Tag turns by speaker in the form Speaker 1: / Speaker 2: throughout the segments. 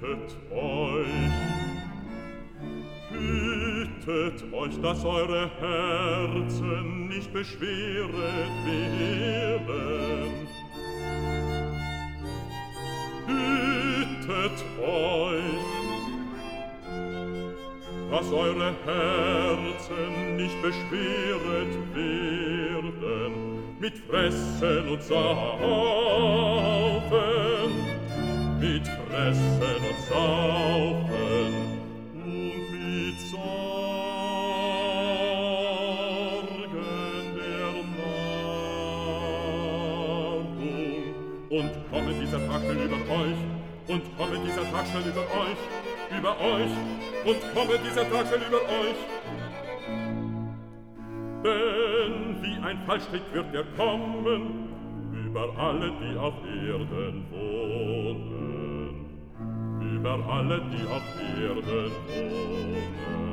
Speaker 1: hütet euch, dass eure Herzen nicht beschweret werden. Hütet euch, dass eure Herzen nicht beschweret werden mit Fressen und Saufen, mit Fressen und Saufen und mit Sorgen der Nahrung. Und komme dieser Tag schnell über euch, und komme dieser Tag schnell über euch, und komme dieser Tag schnell über euch. Denn wie ein Fallstrick wird er kommen über alle, die auf Erden wohnen, über alle, die auf Erden wohnen.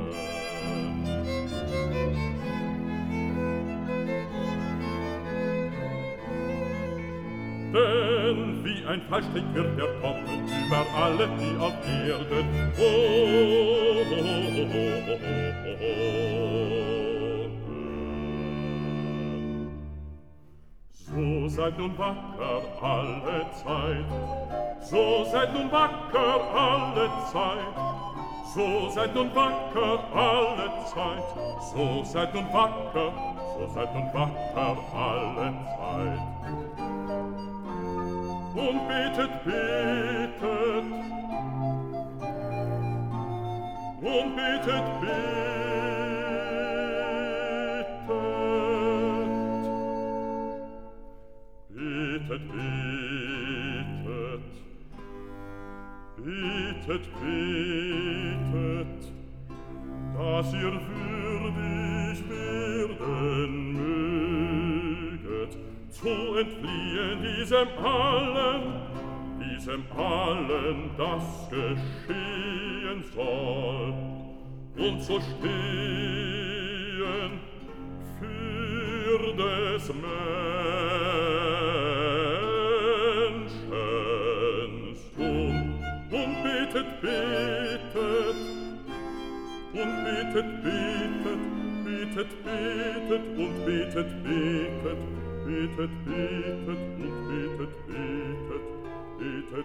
Speaker 1: Denn wie ein Fallstrick wird er kommen über alle, die auf Erden wohnen. So seid nun wacker alle Zeit, so seid nun wacker alle Zeit, so seid nun wacker alle Zeit, so seid nun wacker alle Zeit. Und betet, betet, und betet, betet, betet, betet, betet, betet, dass ihr würdig werden möget, zu entfliehen diesem allen, das geschehen soll, und zu stehen für des Menschen Sohn. Und betet, betet, und betet, betet, betet, betet, und betet, betet, betet, betet, und betet, betet, betet,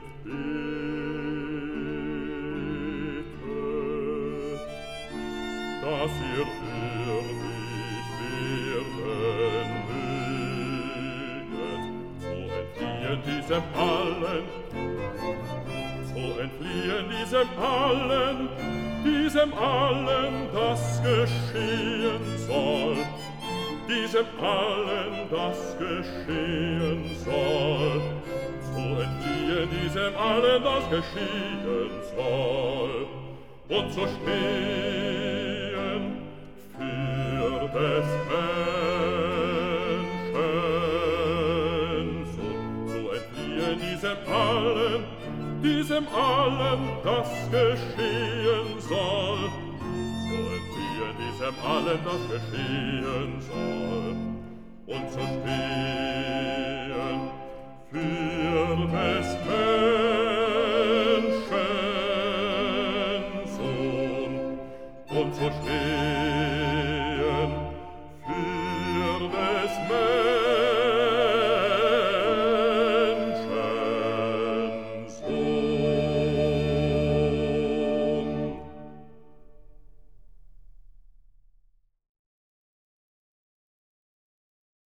Speaker 1: betet, dass ihr würdig werden möget, zu entfliehen diesem allen, das geschehen soll, diesem allen, das geschehen soll, zu entfliehen diesem allen, das geschehen soll, und zu stehen für des Menschen Sohn, zu entfliehen diesem allen, das geschehen soll, zu entfliehen diesem allen, das geschehen soll, und zu stehen für des Menschen Sohn, und zu stehen